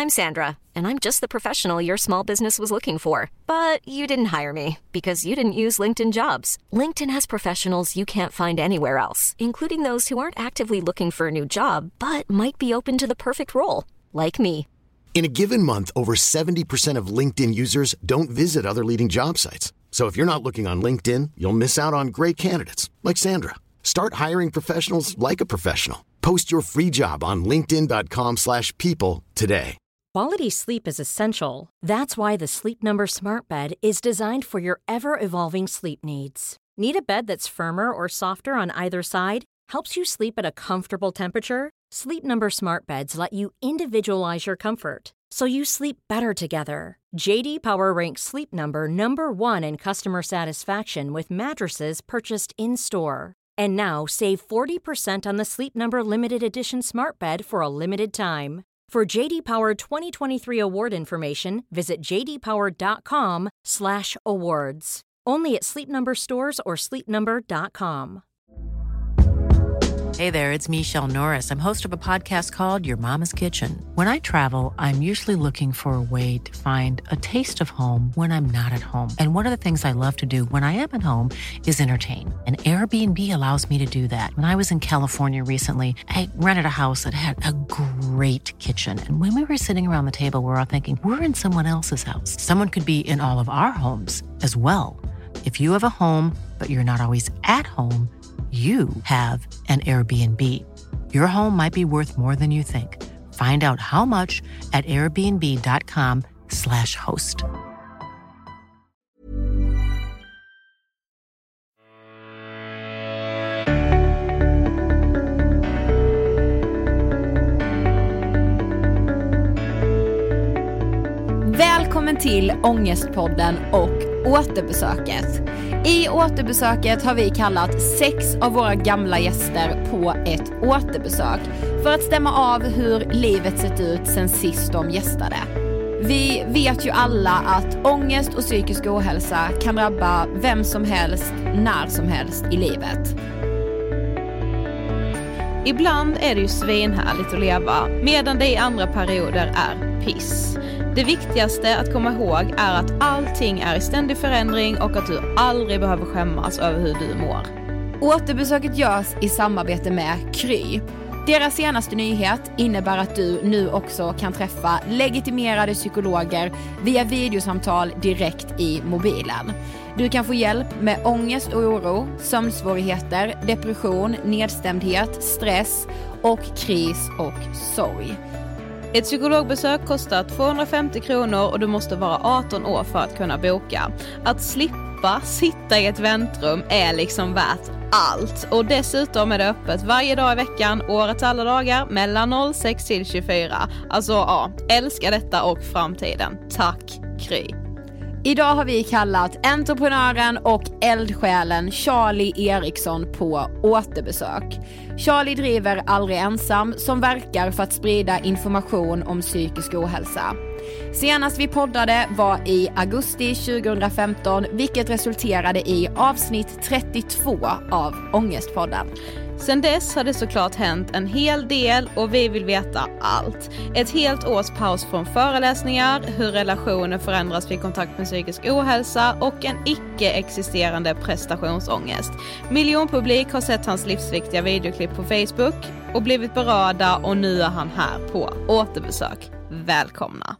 I'm Sandra, and I'm just the professional your small business was looking for. But you didn't hire me because you didn't use LinkedIn Jobs. LinkedIn has professionals you can't find anywhere else, including those who aren't actively looking for a new job, but might be open to the perfect role, like me. In a given month, over 70% of LinkedIn users don't visit other leading job sites. So if you're not looking on LinkedIn, you'll miss out on great candidates like Sandra. Start hiring professionals like a professional. Post your free job on linkedin.com/people today. Quality sleep is essential. That's why the Sleep Number Smart Bed is designed for your ever-evolving sleep needs. Need a bed that's firmer or softer on either side? Helps you sleep at a comfortable temperature? Sleep Number Smart Beds let you individualize your comfort, so you sleep better together. JD Power ranks Sleep Number #1 in customer satisfaction with mattresses purchased in-store. And now, save 40% on the Sleep Number Limited Edition Smart Bed for a limited time. For JD Power 2023 award information, visit jdpower.com/awards. Only at Sleep Number stores or sleepnumber.com. Hey there, it's Michelle Norris. I'm host of a podcast called Your Mama's Kitchen. When I travel, I'm usually looking for a way to find a taste of home when I'm not at home. And one of the things I love to do when I am at home is entertain. And Airbnb allows me to do that. When I was in California recently, I rented a house that had a great kitchen. And when we were sitting around the table, we were all thinking, we're in someone else's house. Someone could be in all of our homes as well. If you have a home, but you're not always at home, you have an Airbnb. Your home might be worth more than you think. Find out how much at airbnb.com/host. Välkommen till Ångestpodden och återbesöket. I återbesöket har vi kallat 6 av våra gamla gäster på ett återbesök för att stämma av hur livet sett ut sen sist de gästade. Vi vet ju alla att ångest och psykisk ohälsa kan drabba vem som helst, när som helst i livet. Ibland är det ju svinhärligt att leva, medan det i andra perioder är piss. Det viktigaste att komma ihåg är att allting är i ständig förändring och att du aldrig behöver skämmas över hur du mår. Återbesöket görs i samarbete med Kry. Deras senaste nyhet innebär att du nu också kan träffa legitimerade psykologer via videosamtal direkt i mobilen. Du kan få hjälp med ångest och oro, sömnsvårigheter, depression, nedstämdhet, stress och kris och sorg. Ett psykologbesök kostar 250 kronor och du måste vara 18 år för att kunna boka. Att slippa sitta i ett väntrum är liksom värt allt. Och dessutom är det öppet varje dag i veckan, årets alla dagar, mellan 06 till 24. Alltså ja, älskar detta och framtiden. Tack, Kry. Idag har vi kallat entreprenören och eldsjälen Charlie Eriksson på återbesök. Charlie driver Aldrig ensam som verkar för att sprida information om psykisk ohälsa. Senast vi poddade var i augusti 2015, vilket resulterade i avsnitt 32 av Ångestpodden. Sen dess har det såklart hänt en hel del och vi vill veta allt. Ett helt års paus från föreläsningar, hur relationer förändras vid kontakt med psykisk ohälsa och en icke-existerande prestationsångest. Miljonpublik har sett hans livsviktiga videoklipp på Facebook och blivit berörda och nu är han här på återbesök. Välkomna!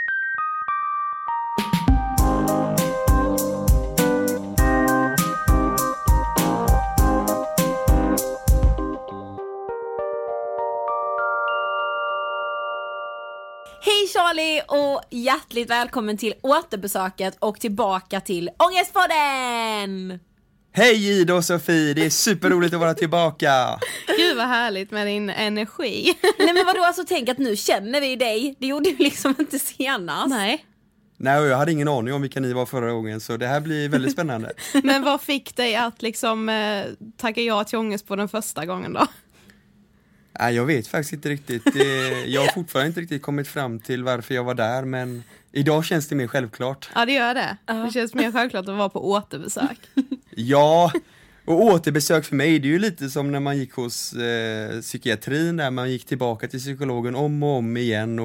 Hej Charlie och hjärtligt välkommen till återbesöket och tillbaka till Ångestpodden! Hej Ida och Sofie, det är superroligt att vara tillbaka. Gud vad härligt med din energi. Nej men vadå, alltså tänk att nu känner vi dig. Det gjorde vi liksom inte senast. Nej, jag hade ingen aning om vilka ni var förra gången, så det här blir väldigt spännande. Men vad fick dig att liksom tacka ja till ångest på den första gången då? Nej, jag vet faktiskt inte riktigt. Jag har fortfarande inte riktigt kommit fram till varför jag var där, men idag känns det mer självklart. Ja, det gör det. Det känns mer självklart att vara på återbesök. Ja, och återbesök för mig, det är ju lite som när man gick hos psykiatrin, där man gick tillbaka till psykologen om och om igen och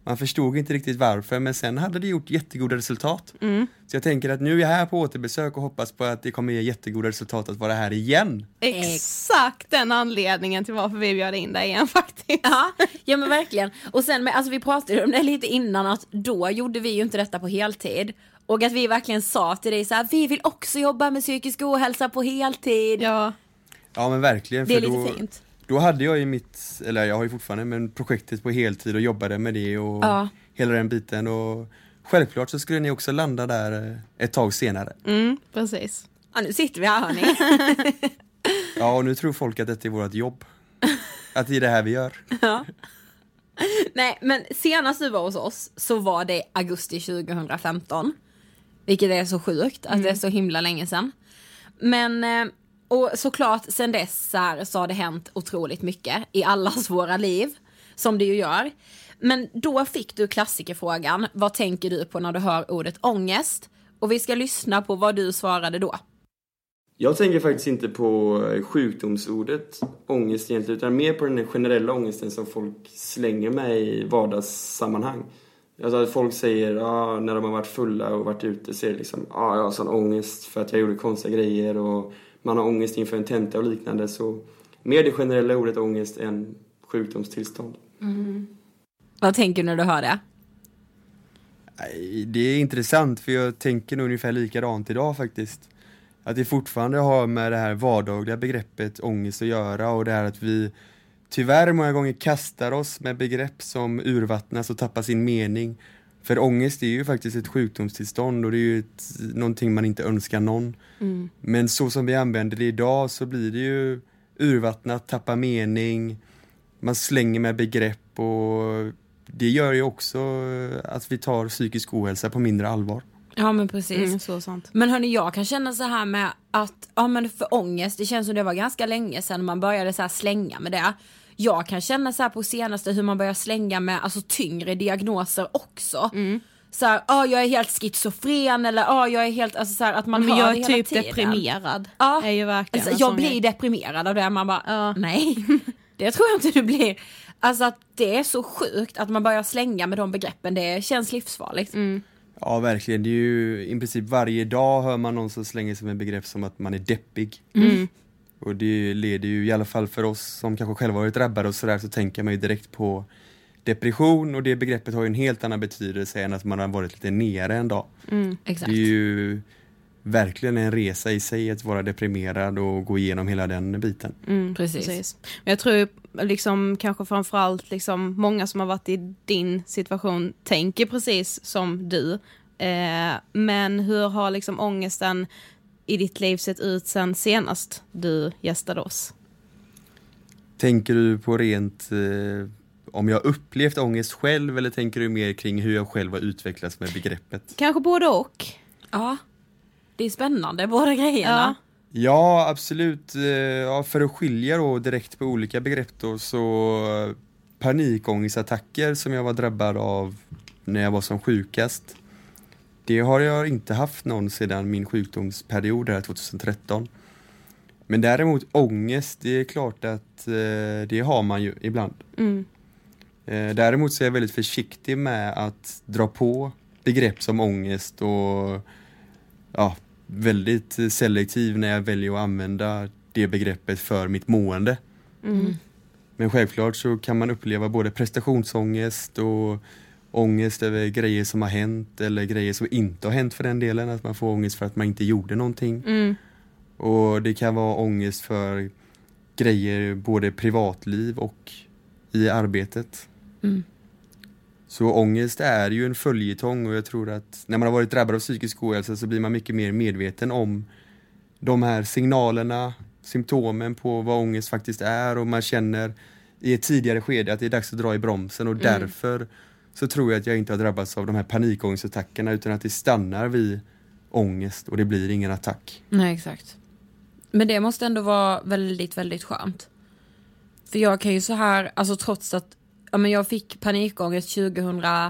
Man förstod inte riktigt varför, men sen hade det gjort jättegoda resultat. Så jag tänker att nu är jag här på återbesök och hoppas på att det kommer ge jättegoda resultat att vara här igen. Exakt den anledningen till varför vi bjöd in dig igen faktiskt. Ja men verkligen. Och sen, alltså vi pratade om det lite innan, att då gjorde vi ju inte detta på heltid. Och att vi verkligen sa till dig så här: vi vill också jobba med psykisk ohälsa på heltid. Ja men verkligen. Det är lite fint. Då hade jag ju jag har ju fortfarande, men projektet på heltid och jobbade med det och hela den biten. Och självklart så skulle ni också landa där ett tag senare. Precis. Ja, nu sitter vi här, hörni. Ja, och nu tror folk att det är vårt jobb. Att det är det här vi gör. Ja. Nej, men senast du var hos oss så var det augusti 2015. Vilket är så sjukt att det är så himla länge sedan. Men, och såklart sen dess så har det hänt otroligt mycket i allas våra liv. Som det ju gör. Men då fick du klassikerfrågan: vad tänker du på när du hör ordet ångest? Och vi ska lyssna på vad du svarade då. Jag tänker faktiskt inte på sjukdomsordet ångest egentligen, utan mer på den generella ångesten som folk slänger med i vardagssammanhang. Alltså att folk säger när de har varit fulla och varit ute, så är det liksom jag har sån ångest för att jag gjorde konstiga grejer, och man har ångest inför en tenta och liknande. Så mer det generella ordet ångest än sjukdomstillstånd. Vad tänker du när du hör det? Det är intressant, för jag tänker nog ungefär likadant idag faktiskt. Att det fortfarande har med det här vardagliga begreppet ångest att göra, och det här att vi tyvärr många gånger kastar oss med begrepp som urvattnas och tappar sin mening. För ångest är ju faktiskt ett sjukdomstillstånd, och det är ju någonting man inte önskar någon. Men så som vi använder det idag så blir det ju urvattnat, tappar mening, man slänger med begrepp, och det gör ju också att vi tar psykisk ohälsa på mindre allvar. Ja men precis. Så sant. Men hörni, jag kan känna så här med att men för ångest, det känns som det var ganska länge sedan man började så här slänga med det. Jag kan känna så här på senaste hur man börjar slänga med alltså tyngre diagnoser också. Så här, jag är helt schizofren, eller jag är helt, alltså så här, att man hör jag det är hela typ tiden. Deprimerad. Är ju verkligen alltså, jag blir deprimerad av det. Man bara, nej, det tror jag inte du blir. Alltså att det är så sjukt att man börjar slänga med de begreppen. Det känns livsfarligt. Ja, verkligen. Det är ju i princip varje dag hör man någon som slänger sig med begrepp som att man är deppig. Och det leder ju, i alla fall för oss som kanske själva varit drabbade och sådär, så tänker man ju direkt på depression, och det begreppet har ju en helt annan betydelse än att man har varit lite nere en dag. Exakt. Det är ju verkligen en resa i sig att vara deprimerad och gå igenom hela den biten. Precis. Men jag tror liksom kanske framförallt liksom många som har varit i din situation tänker precis som du. Men hur har liksom ångesten i ditt liv sett ut sen senast du gästade oss? Tänker du på rent om jag upplevt ångest själv, eller tänker du mer kring hur jag själv har utvecklats med begreppet? Kanske både och. Ja, det är spännande, båda grejerna. Ja, absolut. För att skilja då direkt på olika begrepp då, så panikångestattacker som jag var drabbad av när jag var som sjukast, det har jag inte haft någon sedan min sjukdomsperiod där 2013. Men däremot ångest, det är klart att det har man ju ibland. Däremot så är jag väldigt försiktig med att dra på begrepp som ångest, och väldigt selektiv när jag väljer att använda det begreppet för mitt mående. Men självklart så kan man uppleva både prestationsångest och ångest över grejer som har hänt, eller grejer som inte har hänt för den delen, att man får ångest för att man inte gjorde någonting. Och det kan vara ångest för grejer både privatliv och i arbetet. Så ångest är ju en följetong, och jag tror att när man har varit drabbad av psykisk ohälsa så blir man mycket mer medveten om de här signalerna, symptomen på vad ångest faktiskt är, och man känner i ett tidigare skede att det är dags att dra i bromsen, och därför så tror jag att jag inte har drabbats av de här panikångestattackerna, utan att det stannar vid ångest och det blir ingen attack. Nej, exakt. Men det måste ändå vara väldigt, väldigt skönt. För jag kan ju så här, alltså trots att jag fick panikångest 2011,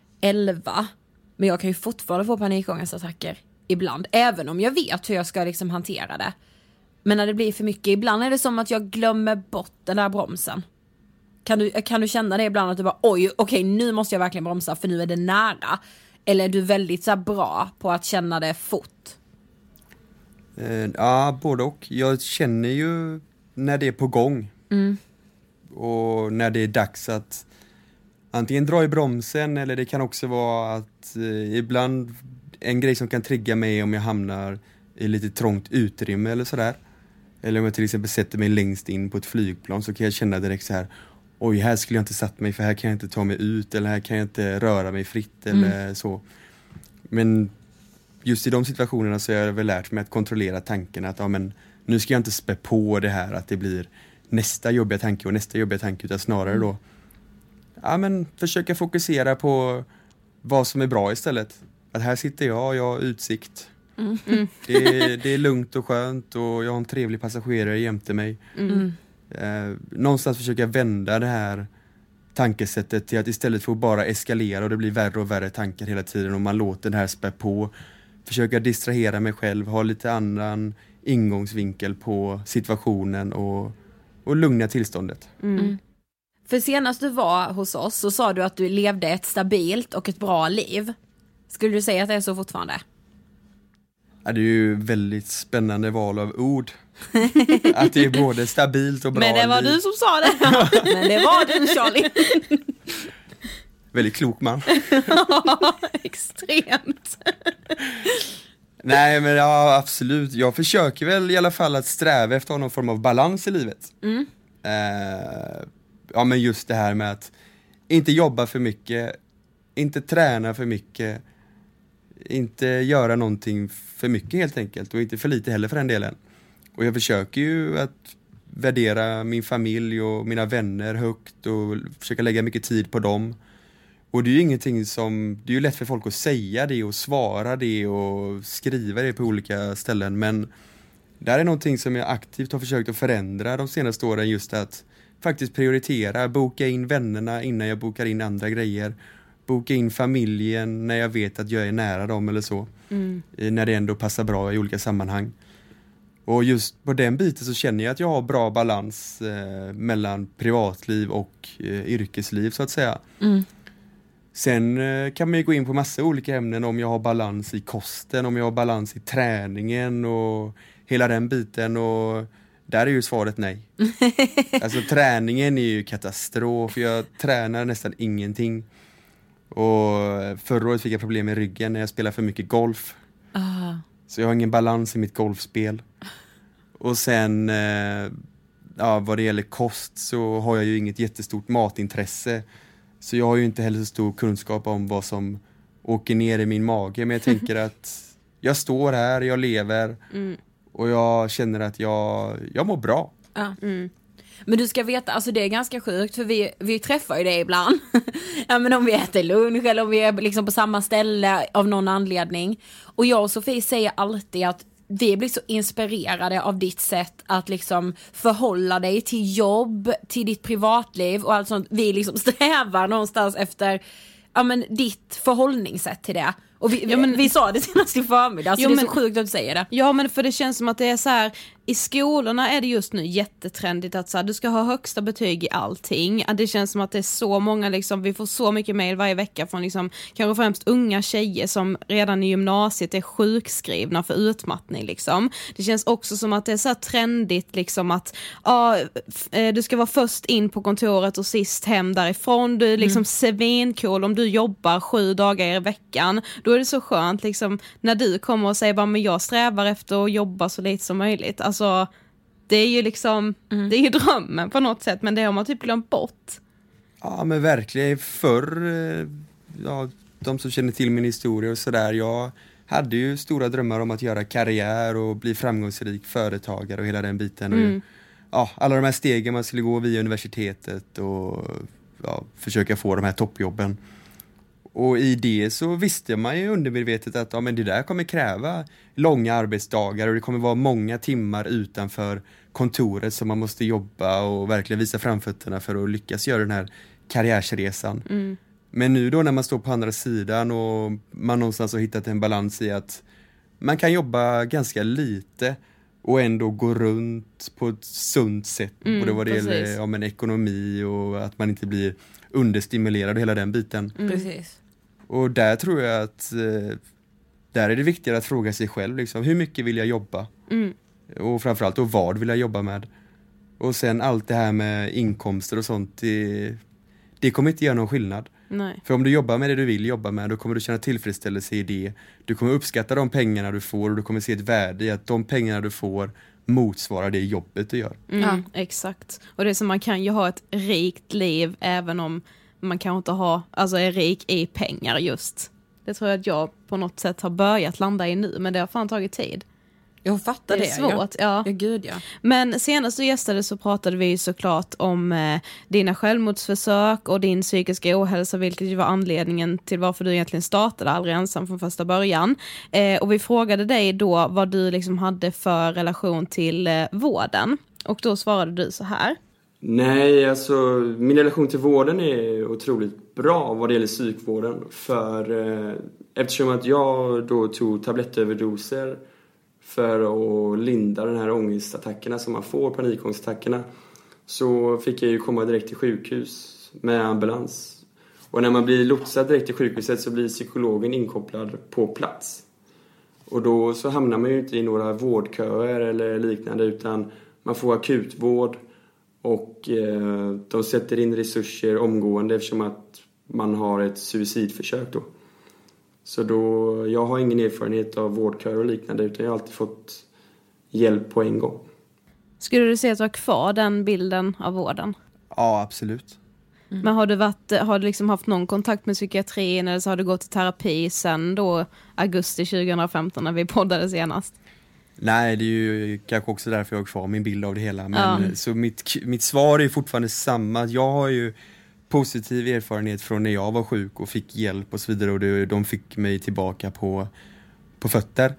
men jag kan ju fortfarande få panikångestattacker ibland, även om jag vet hur jag ska liksom hantera det. Men när det blir för mycket, ibland är det som att jag glömmer bort den där bromsen. Kan du känna det ibland att du bara okej, nu måste jag verkligen bromsa för nu är det nära? Eller är du väldigt så här bra på att känna det fort? Ja, både och. Jag känner ju när det är på gång. Och när det är dags att antingen dra i bromsen, eller det kan också vara att ibland en grej som kan trigga mig om jag hamnar i lite trångt utrymme eller sådär. Eller om jag till exempel sätter mig längst in på ett flygplan, så kan jag känna direkt så här: oj, här skulle jag inte satt mig, för här kan jag inte ta mig ut, eller här kan jag inte röra mig fritt eller så. Men just i de situationerna så har jag väl lärt mig att kontrollera tanken, att nu ska jag inte spä på det här att det blir nästa jobbiga tanke, utan snarare då försöka fokusera på vad som är bra istället. Att här sitter jag har utsikt. Det är lugnt och skönt, och jag har en trevlig passagerare jämte mig. Någonstans försöka vända det här tankesättet till att istället för att bara eskalera och det blir värre och värre tankar hela tiden, och man låter det här spä på, försöka distrahera mig själv, ha lite annan ingångsvinkel på situationen och lugna tillståndet. För senast du var hos oss så sa du att du levde ett stabilt och ett bra liv. Skulle du säga att det är så fortfarande? Ja, det är ju väldigt spännande val av ord. Att det är både stabilt och bra liv. Men det var du som sa det. Men det var du, Charlie. Väldigt klok man. Extremt. Nej, men ja, absolut. Jag försöker väl i alla fall att sträva efter någon form av balans i livet. Men just det här med att inte jobba för mycket, inte träna för mycket, inte göra någonting för mycket helt enkelt, och inte för lite heller för den delen. Och jag försöker ju att värdera min familj och mina vänner högt och försöka lägga mycket tid på dem. Och det är ju ingenting som, det är ju lätt för folk att säga det och svara det och skriva det på olika ställen, men det är någonting som jag aktivt har försökt att förändra de senaste åren, just att faktiskt prioritera, boka in vännerna innan jag bokar in andra grejer, boka in familjen när jag vet att jag är nära dem eller så, när det ändå passar bra i olika sammanhang. Och just på den biten så känner jag att jag har bra balans mellan privatliv och yrkesliv så att säga. Sen kan man ju gå in på massa olika ämnen, om jag har balans i kosten, om jag har balans i träningen och hela den biten, och där är ju svaret nej. Alltså träningen är ju katastrof, jag tränar nästan ingenting. Och förra året fick jag problem med ryggen när jag spelar för mycket golf. Så jag har ingen balans i mitt golfspel. Och sen vad det gäller kost så har jag ju inget jättestort matintresse. Så jag har ju inte heller så stor kunskap om vad som åker ner i min mage. Men jag tänker att jag står här, jag lever och jag känner att jag mår bra. Men du ska veta, alltså det är ganska sjukt, för vi träffar ju det ibland. Ja, men om vi äter lunch eller om vi är liksom på samma ställe av någon anledning. Och jag och Sofie säger alltid att vi blir så inspirerade av ditt sätt att liksom förhålla dig till jobb, till ditt privatliv och allt sånt. Vi liksom strävar någonstans efter ditt förhållningssätt till det. Och vi sa det senast i förmiddag, så det är så sjukt att du säger det. Ja, men för det känns som att det är så här, i skolorna är det just nu jättetrendigt att så här, du ska ha högsta betyg i allting. Det känns som att det är så många, liksom, vi får så mycket mejl varje vecka från liksom, kanske främst unga tjejer som redan i gymnasiet är sjukskrivna för utmattning. Liksom. Det känns också som att det är så här trendigt liksom, att du ska vara först in på kontoret och sist hem därifrån. Du är liksom svincool om du jobbar 7 dagar i veckan. Då är det så skönt liksom, när du kommer och säger bara, men jag strävar efter att jobba så lite som möjligt. Alltså, det är ju liksom det är ju drömmen på något sätt, men det har man typ glömt bort. Ja, men verkligen förr, de som känner till min historia och sådär, jag hade ju stora drömmar om att göra karriär och bli framgångsrik företagare och hela den biten. Och alla de här stegen man skulle gå via universitetet och försöka få de här toppjobben. Och i det så visste man ju undermedvetet att men det där kommer kräva långa arbetsdagar och det kommer vara många timmar utanför kontoret som man måste jobba och verkligen visa framfötterna för att lyckas göra den här karriärsresan. Men nu då när man står på andra sidan och man någonstans har hittat en balans i att man kan jobba ganska lite och ändå gå runt på ett sunt sätt. Både vad det gäller ekonomi och att man inte blir understimulerad och hela den biten. Precis. Och där tror jag att där är det viktigare att fråga sig själv liksom, hur mycket vill jag jobba? Och framförallt då, vad vill jag jobba med? Och sen allt det här med inkomster och sånt, det kommer inte göra någon skillnad. Nej. För om du jobbar med det du vill jobba med, då kommer du känna tillfredsställelse i det. Du kommer uppskatta de pengarna du får och du kommer se ett värde i att de pengarna du får motsvarar det jobbet du gör. Exakt. Och det är som man kan ju ha ett rikt liv även om man kanske inte är rik i pengar just. Det tror jag att jag på något sätt har börjat landa i nu, men det har fan tagit tid. Jag fattar det. Det är svårt, ja. Gud, ja. Men senast du gästade så pratade vi såklart om dina självmordsförsök och din psykiska ohälsa, vilket ju var anledningen till varför du egentligen startade Aldrig ensam från första början. Och vi frågade dig då vad du liksom hade för relation till vården. Och då svarade du så här. Nej, alltså min relation till vården är otroligt bra vad det gäller psykvården. För eftersom att jag då tog tablettöverdoser för att linda den här ångestattackerna som man får, panikångestattackerna, så fick jag ju komma direkt till sjukhus med ambulans. Och när man blir lotsad direkt till sjukhuset så blir psykologen inkopplad på plats. Och då så hamnar man ju inte i några vårdköer eller liknande, utan man får akutvård och de sätter in resurser omgående eftersom att man har ett suicidförsök då. Så då, jag har ingen erfarenhet av vårdköer och liknande, utan jag har alltid fått hjälp på en gång. Skulle du säga att du har kvar den bilden av vården? Ja, absolut. Men har du liksom haft någon kontakt med psykiatrin eller så har du gått i terapi sen då augusti 2015 när vi poddade senast? Nej, det är ju kanske också därför jag har kvar min bild av det hela. Men så mitt svar är fortfarande samma. Jag har ju positiv erfarenhet från när jag var sjuk och fick hjälp och så vidare, och de fick mig tillbaka på fötter.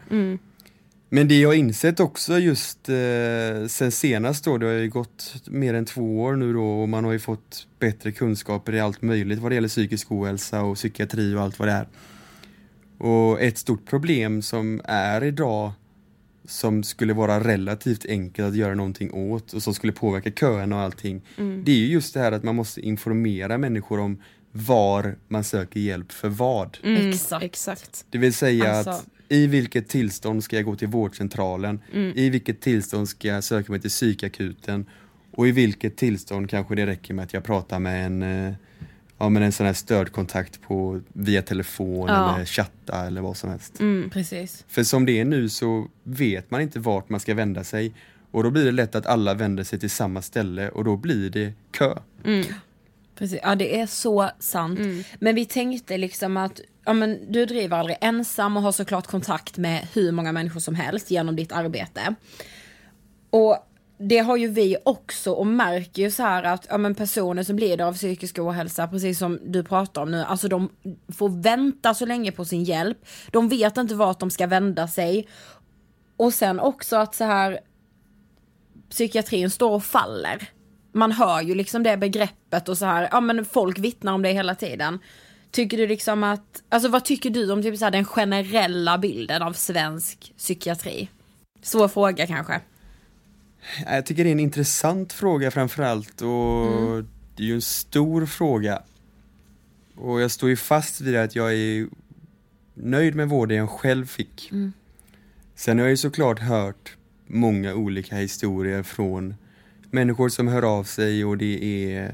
Men det jag har insett också just sen senast då, det har ju gått mer än 2 år nu då, och man har ju fått bättre kunskaper i allt möjligt vad det gäller psykisk ohälsa och psykiatri och allt vad det är. Och ett stort problem som är idag, som skulle vara relativt enkelt att göra någonting åt och som skulle påverka köerna och allting, det är ju just det här att man måste informera människor om var man söker hjälp för vad. Exakt. Det vill säga att i vilket tillstånd ska jag gå till vårdcentralen, i vilket tillstånd ska jag söka mig till psykakuten, och i vilket tillstånd kanske det räcker med att jag pratar med en sån här stödkontakt via telefon eller chatta eller vad som helst. Precis. För som det är nu så vet man inte vart man ska vända sig, och då blir det lätt att alla vänder sig till samma ställe och då blir det kö. Precis. Ja, det är så sant. Men vi tänkte liksom att du driver Aldrig ensam och har såklart kontakt med hur många människor som helst genom ditt arbete. Och det har ju vi också, och märker ju så här att personer som lider av psykisk ohälsa, precis som du pratar om nu, alltså de får vänta så länge på sin hjälp. De vet inte vart de ska vända sig. Och sen också att så här, psykiatrin står och faller. Man hör ju liksom det begreppet och så här, folk vittnar om det hela tiden. Tycker du liksom att, alltså vad tycker du om typ så här, den generella bilden av svensk psykiatri? Svår fråga kanske. Jag tycker det är en intressant fråga framförallt, och det är ju en stor fråga. Och jag står ju fast vid att jag är nöjd med vården jag själv fick. Sen har jag ju såklart hört många olika historier från människor som hör av sig, och det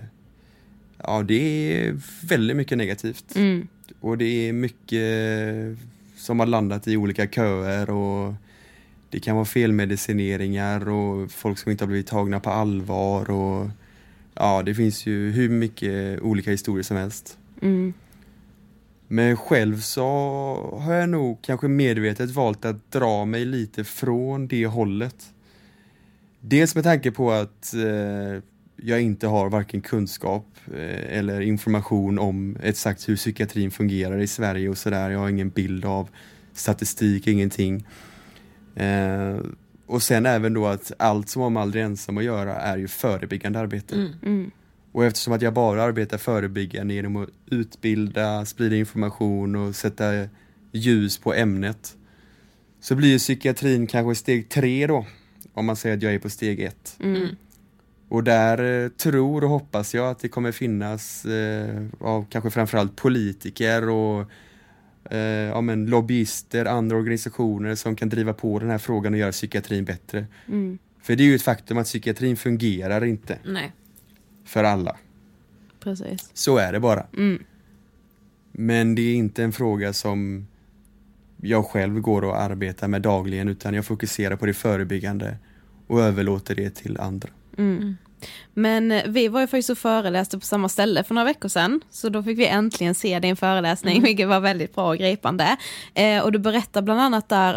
är väldigt mycket negativt. Och det är mycket som har landat i olika köer, och det kan vara felmedicineringar och folk som inte har blivit tagna på allvar, och det finns ju hur mycket olika historier som helst. Men själv så har jag nog kanske medvetet valt att dra mig lite från det hållet. Dels med tanke på att jag inte har varken kunskap eller information om exakt hur psykiatrin fungerar i Sverige och sådär. Jag har ingen bild av statistik, ingenting. Och sen även då att allt som har Aldrig ensam att göra är ju förebyggande arbete. Och eftersom att jag bara arbetar förebyggande genom att utbilda, sprida information och sätta ljus på ämnet, så blir ju psykiatrin kanske steg 3 då. om man säger att jag är på steg 1. Och där tror och hoppas jag att det kommer finnas av kanske framförallt politiker och lobbyister, andra organisationer som kan driva på den här frågan och göra psykiatrin bättre. För det är ju ett faktum att psykiatrin fungerar inte. Nej. För alla. Precis. Så är det bara. Men det är inte en fråga som jag själv går och arbetar med dagligen, utan jag fokuserar på det förebyggande och överlåter det till andra. Men vi var ju faktiskt och föreläste på samma ställe för några veckor sedan, så då fick vi äntligen se din föreläsning, vilket var väldigt bra och gripande. Och du berättar bland annat där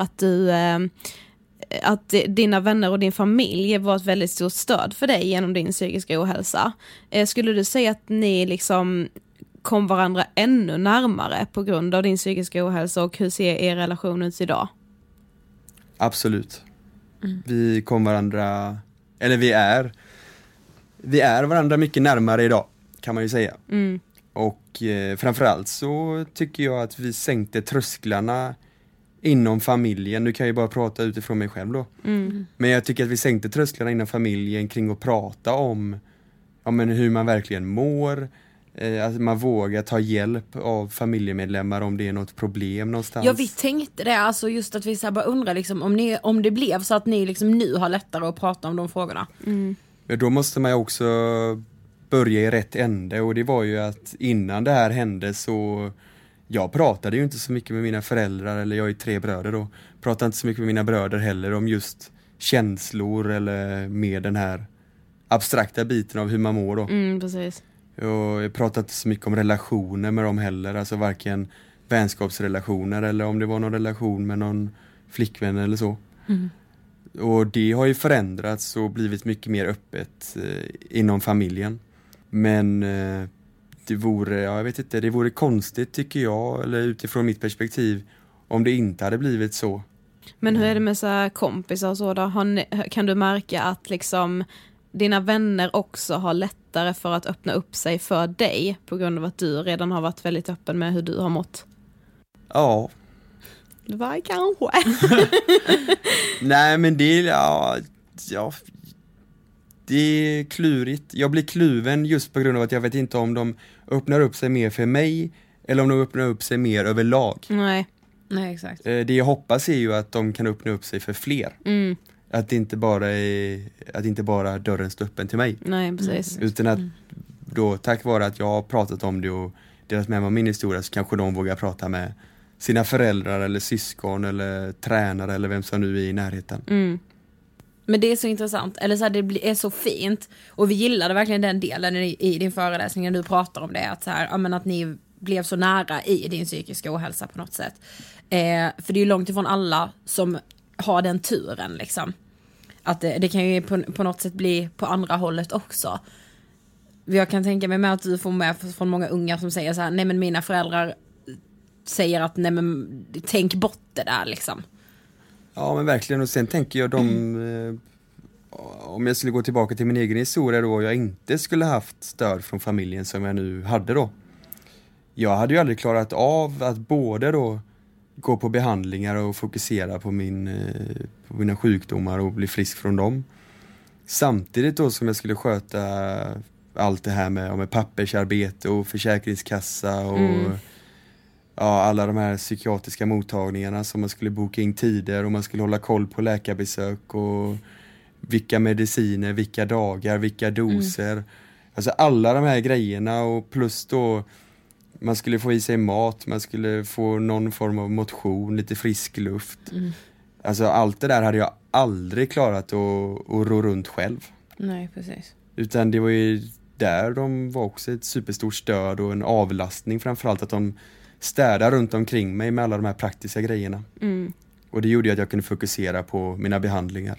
att dina vänner och din familj var ett väldigt stort stöd för dig genom din psykiska ohälsa. Skulle du säga att ni liksom kom varandra ännu närmare på grund av din psykiska ohälsa, och hur ser er relation ut idag? Absolut. Vi kom varandra, eller vi är varandra mycket närmare idag, kan man ju säga. Och framförallt så tycker jag att vi sänkte trösklarna inom familjen. Nu kan jag ju bara prata utifrån mig själv då. Men jag tycker att vi sänkte trösklarna inom familjen kring att prata om hur man verkligen mår. Att man vågar ta hjälp av familjemedlemmar om det är något problem någonstans. Ja, vi tänkte det, alltså just att vi så här bara undrar liksom, om det blev så att ni liksom nu har lättare att prata om de frågorna. Ja, då måste man ju också börja i rätt ände, och det var ju att innan det här hände så jag pratade ju inte så mycket med mina föräldrar, eller jag är 3 bröder då, pratade inte så mycket med mina bröder heller om just känslor eller med den här abstrakta biten av hur man mår då. Precis. Och jag pratade inte så mycket om relationer med dem heller, alltså varken vänskapsrelationer eller om det var någon relation med någon flickvän eller så. Och det har ju förändrats och blivit mycket mer öppet inom familjen. Men det vore konstigt tycker jag, eller utifrån mitt perspektiv, om det inte hade blivit så. Men hur är det med så här kompisar och så då? Kan du märka att liksom dina vänner också har lättare för att öppna upp sig för dig på grund av att du redan har varit väldigt öppen med hur du har mått? Ja. Det var kanske. Nej, men det är klurigt. Jag blir kluven just på grund av att jag vet inte om de öppnar upp sig mer för mig eller om de öppnar upp sig mer överlag. Nej, exakt. Det jag hoppas är ju att de kan öppna upp sig för fler. Att inte bara dörren står öppen till mig. Nej, precis. Utan att då, tack vare att jag har pratat om det och delat med mig av min historia, så kanske de vågar prata med sina föräldrar eller syskon eller tränare eller vem som nu är i närheten. Men det är så intressant, eller så här, det är så fint, och vi gillade verkligen den delen i din föreläsning när du pratar om det, att, så här, att ni blev så nära i din psykiska ohälsa på något sätt. För det är ju långt ifrån alla som har den turen liksom. Att det kan ju på något sätt bli på andra hållet också. Jag kan tänka mig med att du får med från många unga som säger så här: nej men mina föräldrar säger att nej men tänk bort det där liksom. Ja, men verkligen. Och sen tänker jag om jag skulle gå tillbaka till min egen historia då, och jag inte skulle haft stöd från familjen som jag nu hade då. Jag hade ju aldrig klarat av att både då gå på behandlingar och fokusera på mina sjukdomar och bli frisk från dem. Samtidigt då som jag skulle sköta allt det här med pappersarbete och försäkringskassa och alla de här psykiatriska mottagningarna som man skulle boka in tider, och man skulle hålla koll på läkarbesök och vilka mediciner, vilka dagar, vilka doser. Alltså alla de här grejerna, och plus då man skulle få i sig mat, man skulle få någon form av motion, lite frisk luft. Alltså allt det där hade jag aldrig klarat att ro runt själv. Nej, precis. Utan det var ju där de var också ett superstort stöd och en avlastning, framförallt att de städar runt omkring mig med alla de här praktiska grejerna. Och det gjorde ju att jag kunde fokusera på mina behandlingar.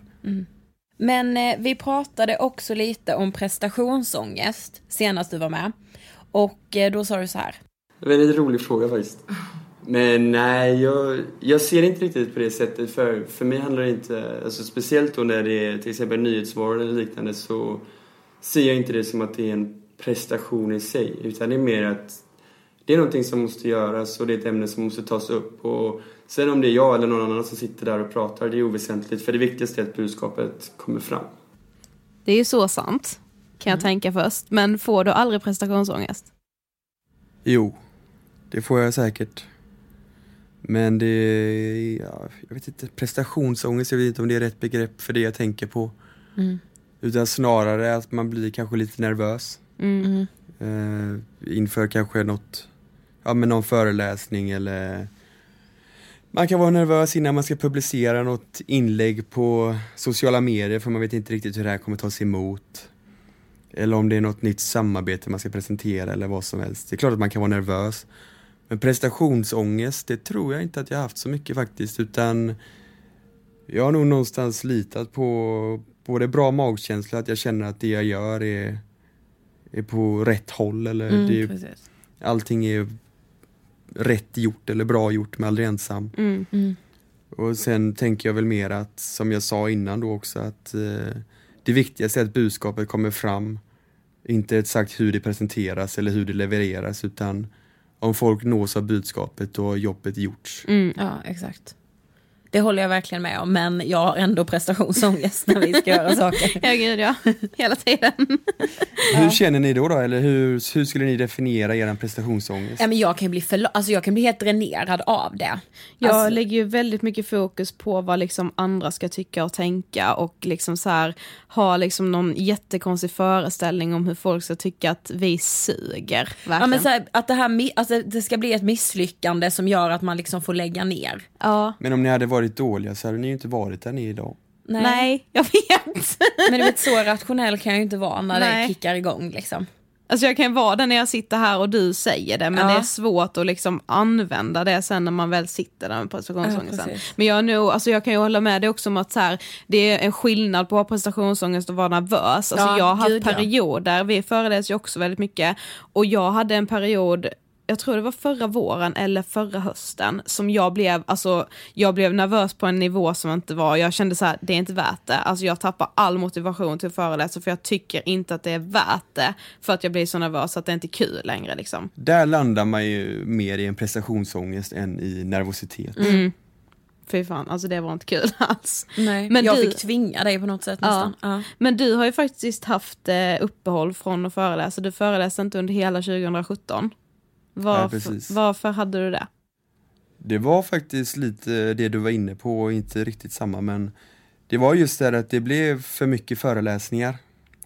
Men vi pratade också lite om prestationsångest senast du var med. Och då sa du så här. Det var en lite rolig fråga faktiskt. Men nej, jag ser inte riktigt på det sättet. För mig handlar det inte, alltså speciellt då när det är till exempel nyhetsvaror eller liknande, så ser jag inte det som att det är en prestation i sig. Utan det är mer att det är någonting som måste göras och det är ett ämne som måste tas upp. Och sen om det är jag eller någon annan som sitter där och pratar, det är oväsentligt. För det viktigaste är att budskapet kommer fram. Det är ju så sant, kan jag tänka först. Men får du aldrig prestationsångest? Jo, det får jag säkert. Men det, jag vet inte, prestationsångest, jag vet inte om det är rätt begrepp för det jag tänker på. Utan snarare att man blir kanske lite nervös. Inför kanske någon föreläsning eller man kan vara nervös innan man ska publicera något inlägg på sociala medier för man vet inte riktigt hur det här kommer tas emot. Eller om det är något nytt samarbete man ska presentera eller vad som helst. Det är klart att man kan vara nervös. Men prestationsångest, det tror jag inte att jag haft så mycket faktiskt. Utan jag har nog någonstans litat på både bra magkänsla, att jag känner att det jag gör är på rätt håll. Eller allting är rätt gjort eller bra gjort, men aldrig ensam. Och sen tänker jag väl mer att, som jag sa innan då också, att det viktigaste är att budskapet kommer fram. Inte exakt hur det presenteras eller hur det levereras, utan om folk nås av budskapet och jobbet gjorts. Ja, exakt. Det håller jag verkligen med om, men jag har ändå prestationsångest när vi ska göra saker. Ja, gud ja. Hela tiden. Hur känner ni då? Eller hur skulle ni definiera er prestationsångest? Ja, men jag kan bli helt dränerad av det. Jag lägger ju väldigt mycket fokus på vad liksom andra ska tycka och tänka och liksom så här, ha liksom någon jättekonstig föreställning om hur folk ska tycka att vi suger. Verkligen. Ja, men så här, att det ska bli ett misslyckande som gör att man liksom får lägga ner. Ja. Men om ni hade varit dåliga så hade ni ju inte varit där ni idag. Nej, jag vet. Men du vet, så rationell kan jag ju inte vara när det kickar igång liksom. Alltså jag kan vara där när jag sitter här och du säger det, men det är svårt att liksom använda det sen när man väl sitter där med prestationsångesten. Men jag kan ju hålla med dig också om att så här, det är en skillnad på att ha prestationsångest och vara nervös. Alltså jag har haft perioder, vi föreläser ju också väldigt mycket, och jag hade en period, jag tror det var förra våren eller förra hösten, som jag blev nervös på en nivå som inte var, jag kände så här, det är inte värt det. Alltså jag tappar all motivation till att föreläsa, för jag tycker inte att det är värt det, för att jag blir så nervös att det inte är kul längre liksom. Där landar man ju mer i en prestationsångest än i nervositet. Fy fan, alltså det var inte kul alls. Nej, men jag fick tvinga dig på något sätt nästan. Ja. Men du har ju faktiskt haft uppehåll från att föreläsa. Du föreläste inte under hela 2017. Varför hade du det? Det var faktiskt lite det du var inne på, inte riktigt samma, men det var just det att det blev för mycket föreläsningar.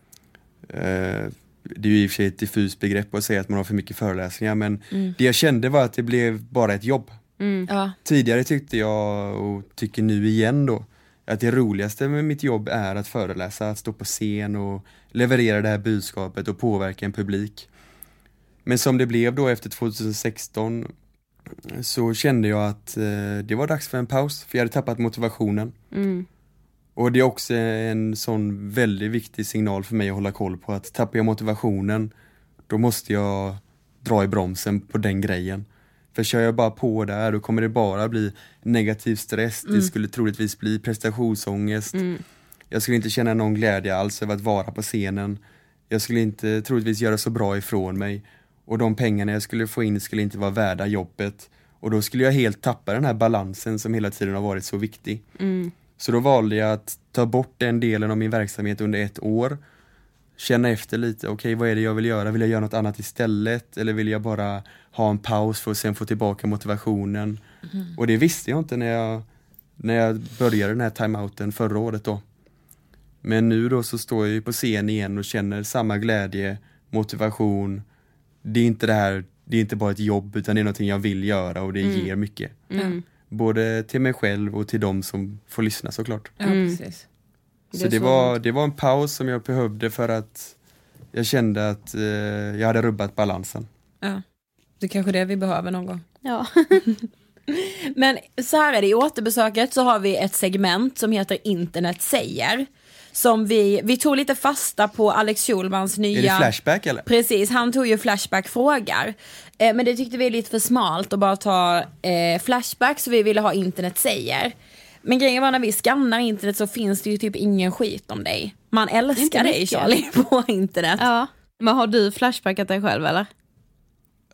Det är ju i och för sig ett diffust begrepp att säga att man har för mycket föreläsningar, men det jag kände var att det blev bara ett jobb. Tidigare tyckte jag, och tycker nu igen då, att det roligaste med mitt jobb är att föreläsa, att stå på scen och leverera det här budskapet och påverka en publik. Men som det blev då efter 2016 så kände jag att det var dags för en paus, för jag hade tappat motivationen. Och det är också en sån väldigt viktig signal för mig att hålla koll på, att tappar jag motivationen, då måste jag dra i bromsen på den grejen. För kör jag bara på där, då kommer det bara bli negativ stress. Det skulle troligtvis bli prestationsångest. Jag skulle inte känna någon glädje alls över att vara på scenen. Jag skulle inte troligtvis göra så bra ifrån mig. Och de pengarna jag skulle få in skulle inte vara värda jobbet. Och då skulle jag helt tappa den här balansen som hela tiden har varit så viktig. Så då valde jag att ta bort den delen av min verksamhet under 1 år. Känna efter lite, okej, vad är det jag vill göra? Vill jag göra något annat istället? Eller vill jag bara ha en paus för att sen få tillbaka motivationen? Och det visste jag inte när jag började den här timeouten förra året då. Men nu då så står jag ju på scen igen och känner samma glädje, motivation. Det är inte bara ett jobb, utan det är någonting jag vill göra, och det ger mycket. Både till mig själv och till de som får lyssna såklart. Ja, precis. Så det var en paus som jag behövde, för att jag kände att jag hade rubbat balansen. Ja, det är kanske det vi behöver någon gång. Ja. Men så här är det, i återbesöket så har vi ett segment som heter Internet säger. Som vi tog lite fasta på Alex Schulmans nya... Är det Flashback eller? Precis, han tog ju Flashback-frågar. Men det tyckte vi är lite för smalt att bara ta Flashback, så vi ville ha Internet säger. Men grejen var, när vi skannar internet så finns det ju typ ingen skit om dig. Man älskar dig, Charlie, på internet. Ja. Men har du flashbackat dig själv eller?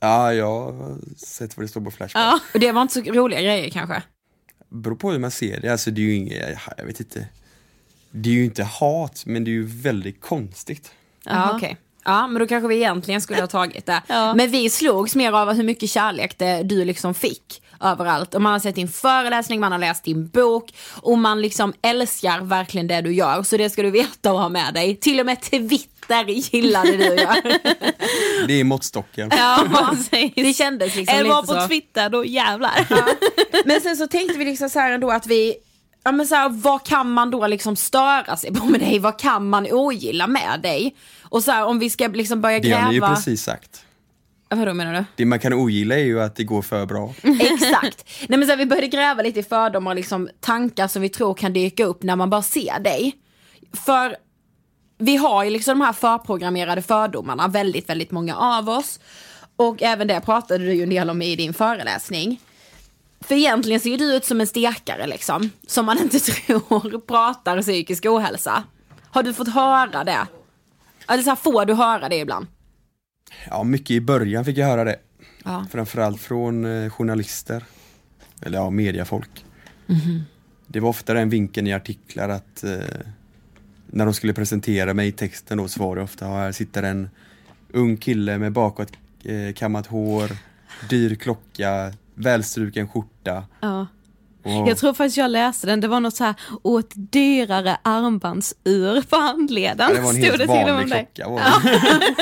Ja, jag har sett vad det står på Flashback. Ja. Och det var inte så roliga grejer kanske? Beror på hur man ser det. Alltså det är ju inget, jag vet inte. Det är ju inte hat, men det är ju väldigt konstigt. Ja, okej. Ja, men då kanske vi egentligen skulle ha tagit det. Ja. Men vi slogs mer av hur mycket kärlek du liksom fick överallt. Och man har sett din föreläsning, man har läst din bok. Och man liksom älskar verkligen det du gör. Så det ska du veta och ha med dig. Till och med Twitter gillar det du gör. Det är måttstocken. Ja, det kändes liksom lite var så. på Twitter, då jävlar. Ja. Men sen så tänkte vi liksom så här ändå att vi... Ja, men så här, vad kan man då liksom störa sig på med dig? Vad kan man ogilla med dig? Och så här, om vi ska liksom börja gräva... Det har ni ju precis sagt. Vadå menar du? Det man kan ogilla är ju att det går för bra. Exakt. Nej, men så här, vi började gräva lite i fördomar och liksom tankar som vi tror kan dyka upp när man bara ser dig. För vi har ju liksom de här förprogrammerade fördomarna, väldigt, väldigt många av oss. Och även det pratade du ju en del om i din föreläsning. För egentligen ser du ut som en stekare liksom, som man inte tror pratar psykisk ohälsa. Har du fått höra det? Eller så här, får du höra det ibland? Ja, mycket i början fick jag höra det. Ja. Framförallt från journalister. Eller ja, mediafolk. Mm-hmm. Det var ofta den vinkeln i artiklar att när de skulle presentera mig i texten då, så var det ofta här sitter en ung kille med bakåt kammat hår, dyr klocka, välstruken skjorta. Ja. Och Jag tror faktiskt jag läste den. Det var något så här, åt dyrare armbandsur på handleden. ja, det var en helt vanlig klocka. Var det.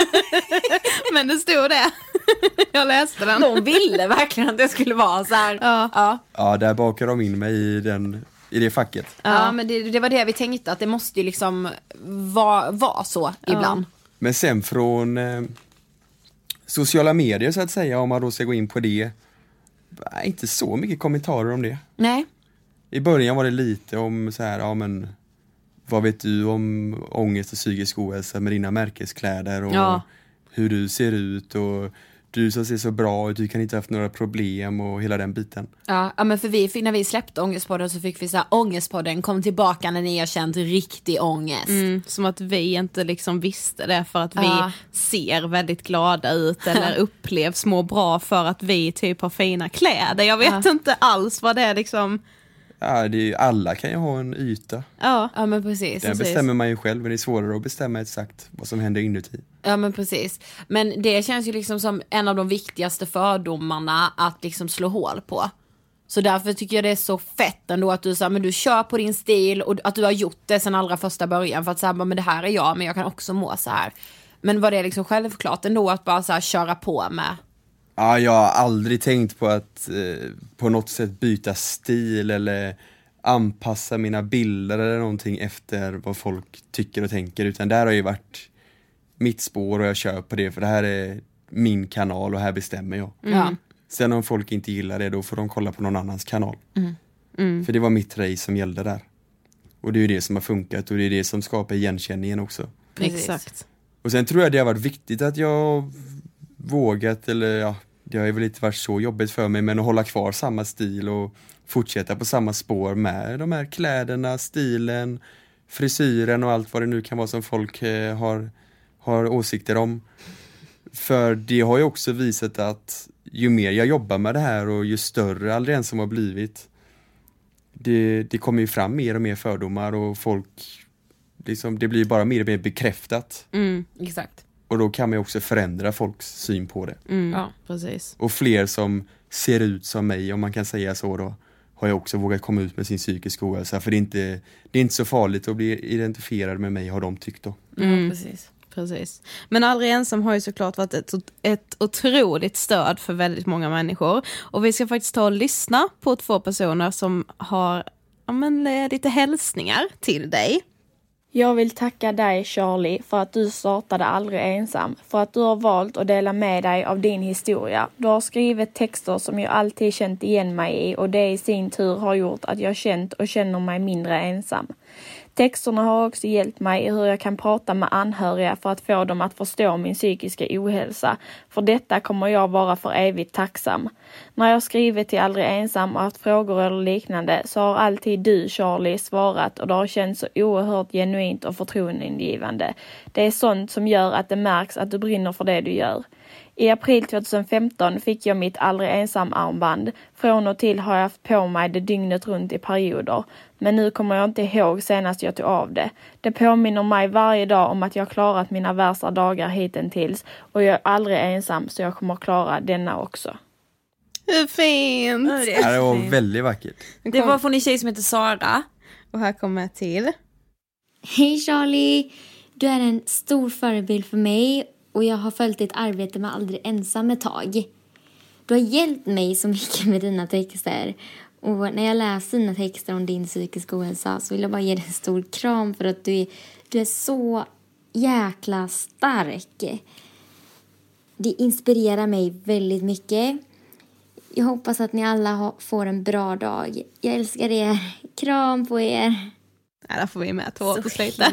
Men det stod det. Jag läste den. De ville verkligen att det skulle vara så här. Ja, där bakar de in mig i det facket. Ja, men det var det vi tänkte, att det måste ju liksom vara så ibland. Men sen från sociala medier så att säga, om man då ska gå in på det, inte så mycket kommentarer om det. Nej. I början var det lite om så här, ja men vad vet du om ångest och psykisk ohälsa med dina märkeskläder och hur du ser ut och du som ser så bra ut, du kan inte ha haft några problem och hela den biten. Ja, men för när vi släppte Ångestpodden så fick vi så här, Ångestpodden kom tillbaka när ni har känt riktig ångest. Som att vi inte liksom visste det för att vi ser väldigt glada ut eller upplevs må bra för att vi typ har fina kläder. Jag vet inte alls vad det är liksom. Ja, alla kan ju ha en yta. Ja, men precis. Den bestämmer man ju själv, men det är svårare att bestämma exakt vad som händer inuti. Ja, men precis. Men det känns ju liksom som en av de viktigaste fördomarna att liksom slå hål på. Så därför tycker jag det är så fett ändå att du så här, men du kör på din stil och att du har gjort det sedan allra första början för att säga, men det här är jag, men jag kan också må så här. Men var det liksom självklart ändå att bara så här köra på med? Ja, jag har aldrig tänkt på att på något sätt byta stil eller anpassa mina bilder eller någonting efter vad folk tycker och tänker, utan där har ju varit mitt spår och jag kör på det, för det här är min kanal och här bestämmer jag. Sen om folk inte gillar det, då får de kolla på någon annans kanal. För det var mitt race som gällde där. Och det är ju det som har funkat och det är det som skapar igenkänningen också. exakt. Och sen tror jag det har varit viktigt att jag vågat, eller ja, det har ju väl inte varit så jobbigt för mig, men att hålla kvar samma stil och fortsätta på samma spår med de här kläderna, stilen, frisyren och allt vad det nu kan vara som folk har åsikter om. För det har ju också visat att ju mer jag jobbar med det här och ju större all den som har blivit, det kommer ju fram mer och mer fördomar och folk liksom, det blir bara mer och mer bekräftat. Exakt. Och då kan man ju också förändra folks syn på det. Ja, precis. Och fler som ser ut som mig, om man kan säga så då, har jag också vågat komma ut med sin psykiska ohälsa. För det är inte så farligt att bli identifierad med mig, har de tyckt då. Ja, Precis. Men Aldrig ensam har ju såklart varit ett otroligt stöd för väldigt många människor. Och vi ska faktiskt ta och lyssna på 2 personer som har lite hälsningar till dig. Jag vill tacka dig, Charlie, för att du startade Aldrig ensam. För att du har valt att dela med dig av din historia. Du har skrivit texter som jag alltid känt igen mig i, och det i sin tur har gjort att jag känt och känner mig mindre ensam. Texterna har också hjälpt mig i hur jag kan prata med anhöriga för att få dem att förstå min psykiska ohälsa. För detta kommer jag vara för evigt tacksam. När jag skrivit till Aldrig ensam och haft frågor eller liknande så har alltid du, Charlie, svarat, och det har känts så oerhört genuint och förtroendeingivande. Det är sånt som gör att det märks att du brinner för det du gör. I april 2015 fick jag mitt aldrig ensam armband. Från och till har jag haft på mig det dygnet runt i perioder. Men nu kommer jag inte ihåg senast jag tog av det. Det påminner mig varje dag om att jag klarat mina värsta dagar hittills. Och jag är aldrig ensam, så jag kommer klara denna också. Hur fint! Det var väldigt vackert. Det var från en tjej som heter Sara. Och här kommer jag till. Hej Charlie! Du är en stor förebild för mig och jag har följt ditt arbete med Aldrig ensam ett tag. Du har hjälpt mig så mycket med dina texter. Och när jag läser dina texter om din psykiska ohälsa så vill jag bara ge dig en stor kram för att du är så jäkla stark. Det inspirerar mig väldigt mycket. Jag hoppas att ni alla får en bra dag. Jag älskar er. Kram på er. Ja, där får vi med tårar på slutet.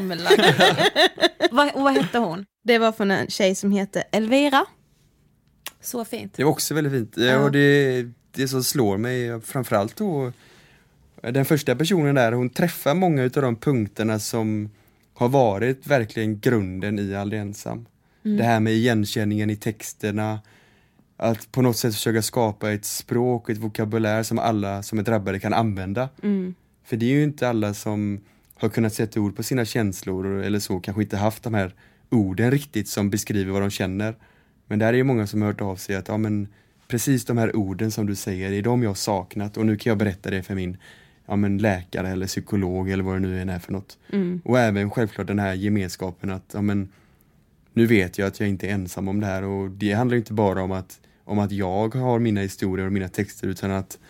Vad hette hon? Det var från en tjej som heter Elvira. Så fint. Det var också väldigt fint. Ja. Och det som slår mig framförallt då, den första personen där, hon träffar många av de punkterna som har varit verkligen grunden i Aldrig ensam. Det här med igenkänningen i texterna, att på något sätt försöka skapa ett språk, ett vokabulär som alla som är drabbade kan använda. För det är ju inte alla som har kunnat sätta ord på sina känslor eller så, kanske inte haft de här orden riktigt som beskriver vad de känner. Men där är ju många som har hört av sig att ja, men precis de här orden som du säger är de jag har saknat, och nu kan jag berätta det för min läkare eller psykolog eller vad det nu är för något. Och även självklart den här gemenskapen att ja, men nu vet jag att jag inte är ensam om det här, och det handlar inte bara om att jag har mina historier och mina texter, utan att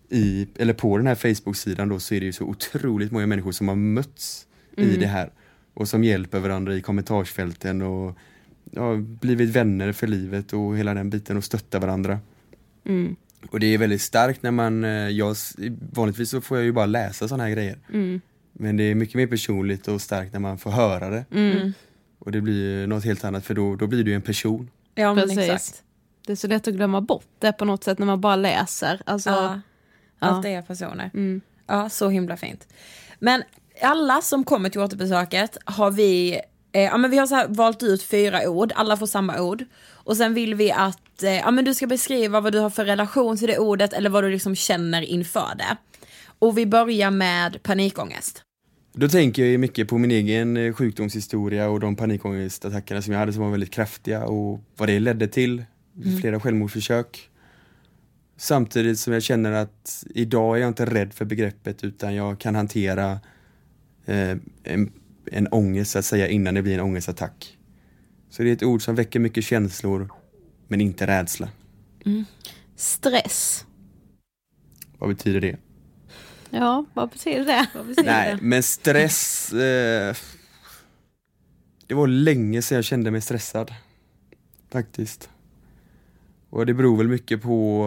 på den här Facebook-sidan då så är det ju så otroligt många människor som har mötts i det här och som hjälper varandra i kommentarsfälten och blivit vänner för livet och hela den biten och stöttar varandra. Och det är väldigt starkt när vanligtvis så får jag ju bara läsa såna här grejer. Men det är mycket mer personligt och starkt när man får höra det. Och det blir något helt annat, för då blir det ju en person. Ja, men precis. exakt. Det är så lätt att glömma bort det på något sätt när man bara läser. Alltså, Allt det är personer. Ja, så himla fint. Men alla som kommer till återbesöket har vi vi har så här valt ut 4 ord. Alla får samma ord. Och sen vill vi att du ska beskriva vad du har för relation till det ordet, eller vad du liksom känner inför det. Och vi börjar med panikångest. Då tänker jag mycket på min egen sjukdomshistoria och de panikångestattackerna som jag hade som var väldigt kraftiga och vad det ledde till. Flera självmordsförsök. Samtidigt som jag känner att idag är jag inte rädd för begreppet, utan jag kan hantera en ångest så att säga innan det blir en ångestattack. Så det är ett ord som väcker mycket känslor men inte rädsla. Stress. Vad betyder det? Ja, vad betyder det? Nej, men stress det var länge sedan jag kände mig stressad faktiskt. Och det beror väl mycket på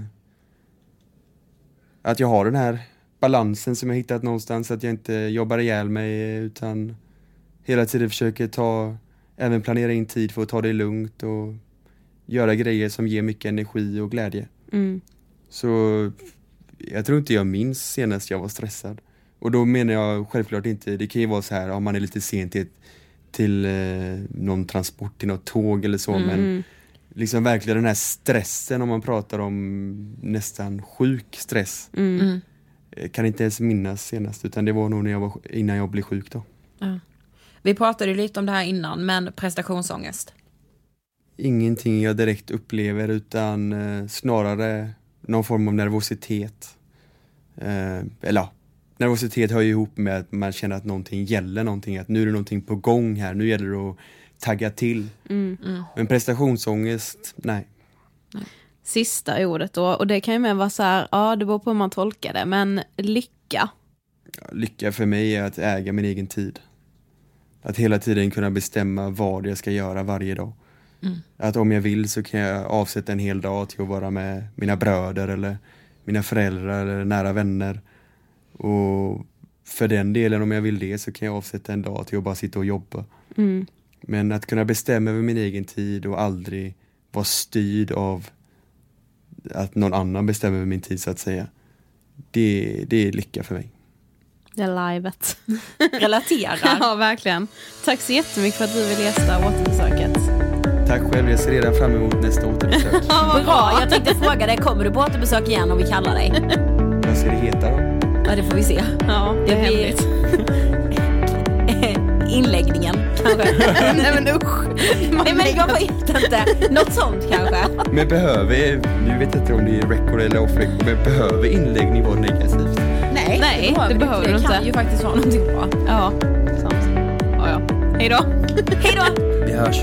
att jag har den här balansen som jag hittat någonstans, att jag inte jobbar ihjäl mig utan hela tiden försöker även planera in tid för att ta det lugnt och göra grejer som ger mycket energi och glädje. Så jag tror inte jag minns senast jag var stressad. Och då menar jag självklart inte, det kan ju vara så här om man är lite sent till någon transport, till något tåg eller så, men liksom verkligen den här stressen, om man pratar om nästan sjuk stress. Kan inte ens minnas senast, utan det var nog innan jag blev sjuk då. Ja. Vi pratade ju lite om det här innan, men prestationsångest. Ingenting jag direkt upplever, utan snarare någon form av nervositet. Nervositet hör ju ihop med att man känner att någonting gäller, någonting, att nu är det någonting på gång här, nu gäller det att tagga till. Men prestationsångest, nej. Sista ordet då, och det kan ju med vara så här, det beror på hur man tolkar det, men lycka. Lycka för mig är att äga min egen tid. Att hela tiden kunna bestämma vad jag ska göra varje dag. Att om jag vill så kan jag avsätta en hel dag till att vara med mina bröder eller mina föräldrar eller nära vänner. Och för den delen, om jag vill det, så kan jag avsätta en dag till att bara sitta och jobba. Men att kunna bestämma över min egen tid och aldrig vara styrd av att någon annan bestämmer över min tid, så att säga. Det är lycka för mig. Det är livet. Relaterar. Ja, verkligen. Tack så jättemycket för att du ville gästa återbesöket. Tack Tack själv, jag ser redan fram emot nästa återbesök. Bra, jag tänkte fråga dig, kommer du på återbesök igen om vi kallar dig? Vad ska det heta då? Ja, det får vi se. Ja, det är hemligt. Inläggningen kanske. Nej men usch. Nej men jag vet inte. Något sånt kanske. Men behöver, nu vet jag inte om det är record eller off-record, men behöver inläggning vara negativt? Nej, det behöver du inte. Det kan ju faktiskt vara någonting bra. Ja, sant. Ja. Hej då. Hej då. Vi hörs.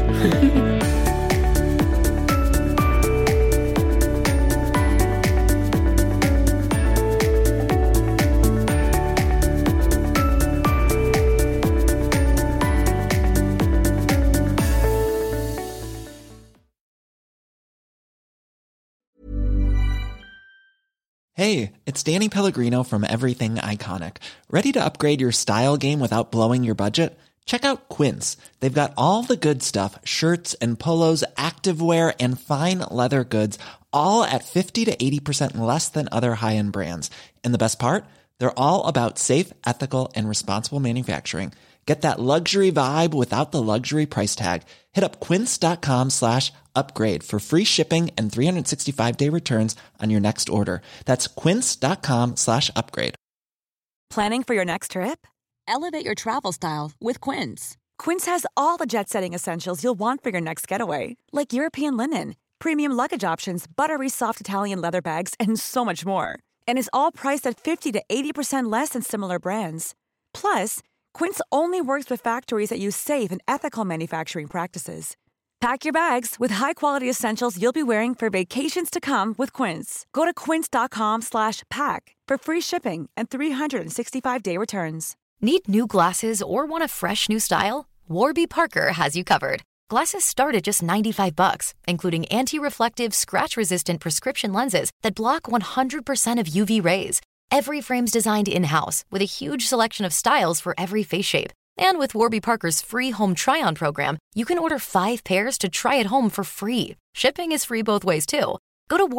Hey, it's Danny Pellegrino from Everything Iconic. Ready to upgrade your style game without blowing your budget? Check out Quince. They've got all the good stuff, shirts and polos, activewear, and fine leather goods, all at 50 to 80% less than other high-end brands. And the best part? They're all about safe, ethical, and responsible manufacturing. Get that luxury vibe without the luxury price tag. Hit up quince.com/upgrade for free shipping and 365-day returns on your next order. That's quince.com/upgrade. Planning for your next trip? Elevate your travel style with Quince. Quince has all the jet-setting essentials you'll want for your next getaway, like European linen, premium luggage options, buttery soft Italian leather bags, and so much more. And is all priced at 50 to 80% less than similar brands. Plus, Quince only works with factories that use safe and ethical manufacturing practices. Pack your bags with high-quality essentials you'll be wearing for vacations to come with Quince. Go to quince.com/pack for free shipping and 365-day returns. Need new glasses or want a fresh new style? Warby Parker has you covered. Glasses start at just $95, including anti-reflective, scratch-resistant prescription lenses that block 100% of UV rays. Every frame's designed in-house with a huge selection of styles for every face shape. And with Warby Parker's free home try-on program, you can order 5 pairs to try at home for free. Shipping is free both ways, too. Go to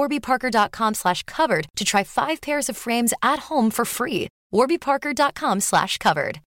warbyparker.com/covered to try 5 pairs of frames at home for free. warbyparker.com/covered.